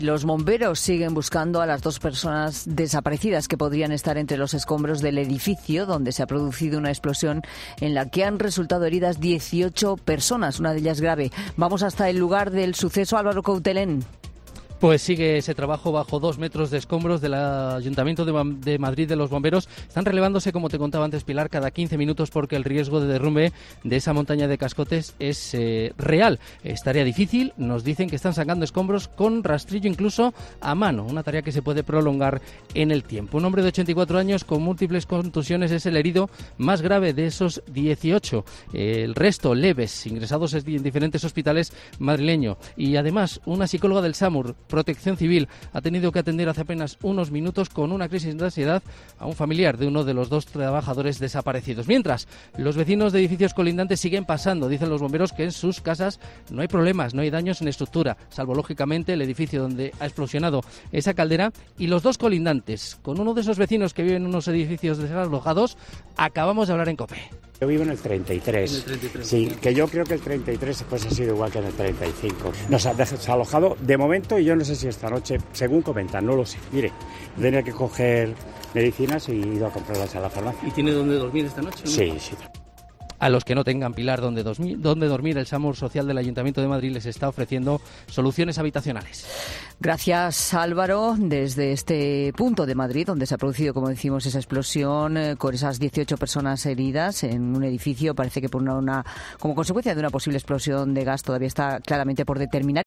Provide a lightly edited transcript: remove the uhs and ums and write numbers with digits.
Los bomberos siguen buscando a las 2 personas desaparecidas que podrían estar entre los escombros del edificio donde se ha producido una explosión en la que han resultado heridas 18 personas, una de ellas grave. Vamos hasta el lugar del suceso, Álvaro Coutelén. Pues sigue ese trabajo bajo 2 metros de escombros del Ayuntamiento de Madrid de los bomberos. Están relevándose, como te contaba antes, Pilar, cada 15 minutos porque el riesgo de derrumbe de esa montaña de cascotes es real. Es tarea difícil. Nos dicen que están sacando escombros con rastrillo, incluso a mano. Una tarea que se puede prolongar en el tiempo. Un hombre de 84 años con múltiples contusiones es el herido más grave de esos 18. El resto leves, ingresados en diferentes hospitales madrileños. Y además, una psicóloga del SAMUR, Protección Civil, ha tenido que atender hace apenas unos minutos con una crisis de ansiedad a un familiar de uno de los 2 trabajadores desaparecidos. Mientras, los vecinos de edificios colindantes siguen pasando. Dicen los bomberos que en sus casas no hay problemas, no hay daños en estructura, salvo lógicamente el edificio donde ha explosionado esa caldera. Y los 2 colindantes, con uno de esos vecinos que viven en unos edificios desalojados, acabamos de hablar en COPE. Yo vivo en el 33. En el 33. Sí, que yo creo que el 33 pues ha sido igual que en el 35. Nos ha desalojado de momento y yo no sé si esta noche, según comentan, no lo sé. Mire, tenía que coger medicinas y he ido a comprarlas a la farmacia. ¿Y tiene dónde dormir esta noche, no? Sí, sí. A los que no tengan, Pilar, donde dormir, el SAMUR Social del Ayuntamiento de Madrid les está ofreciendo soluciones habitacionales. Gracias, Álvaro. Desde este punto de Madrid, donde se ha producido, como decimos, esa explosión con esas 18 personas heridas en un edificio, parece que por como consecuencia de una posible explosión de gas todavía está claramente por determinar.